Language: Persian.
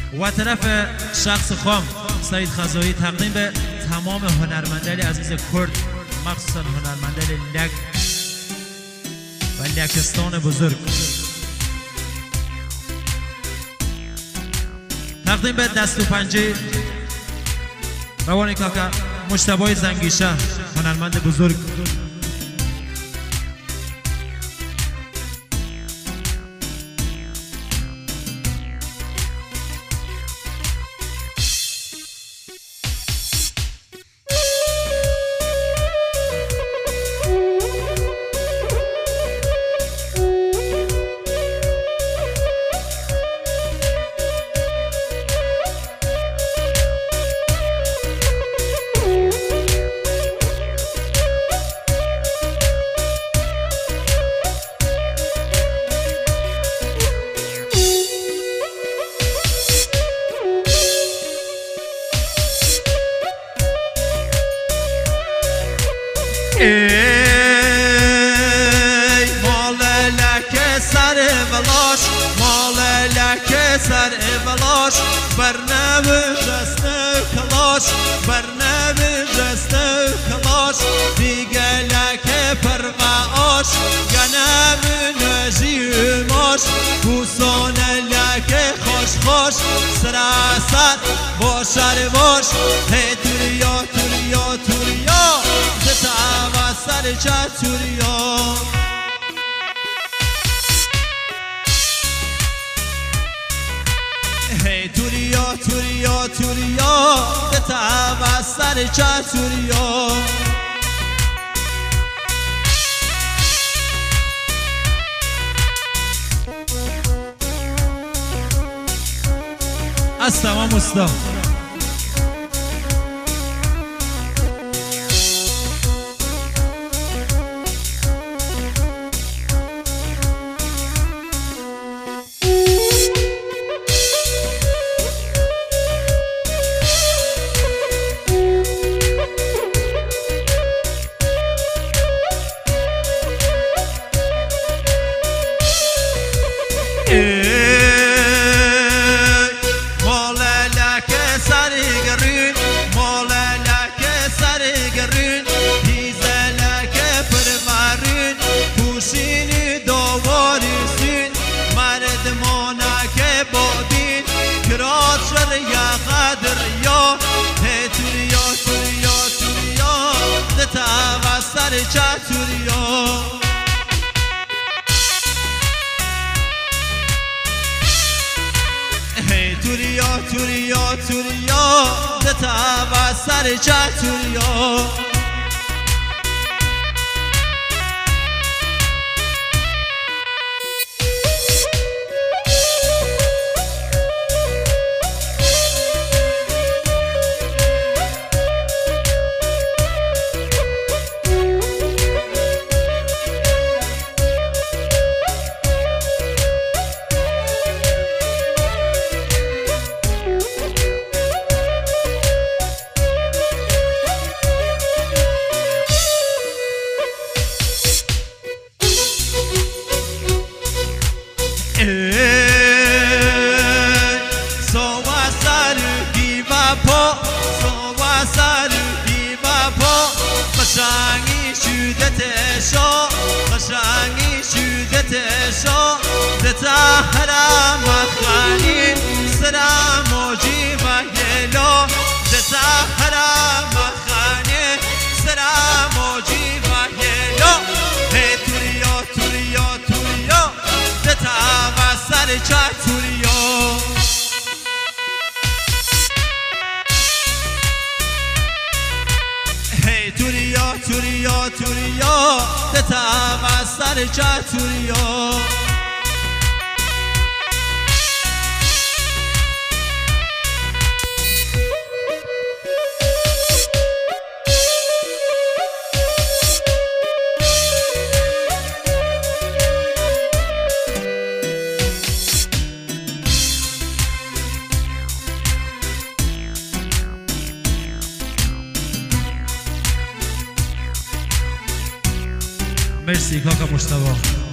و طرف شخص خام سعید خزایی تقدیم به تمام هنرمندان عزیز کرد، مخصوصا هنرمندان لگ و لکستان بزرگ. تقدیم به دست و پنجه روانی کاکا مجتبی زنگیشه، هنرمند بزرگ. ای مال لکه سر ولاش، مال لکه سر ولاش، برنوشت کلاش، برنوشت کلاش، دیگه لکه پرمعاش، گنم نجیماش، بوسان لکه خوش خوش، سراسر باشر باش، هی توریا توریا توریا، زتا سر چطوریا. هی توریا توریا توریا، زتا سر چطوریا. از تمام استا چطوریا. هی توریا توریا توریا، زتا و سر چطوریا. قشنگی شودتشا، قشنگی شودتشا، زتا هرم خانی سرا موجی و یلا، زتا هرم خانی سرا موجی و یلا. هی توریا توریا توریا، زتا و سر چطوریا. توریا توریا توریا، زتا و سر چطوریا. مرسی کاکا مجتبی.